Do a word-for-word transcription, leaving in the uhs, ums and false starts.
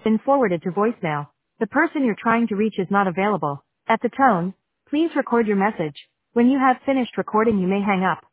been forwarded to voicemail. The person you're trying to reach is not available. At the tone, please record your message. When you have finished recording, you may hang up.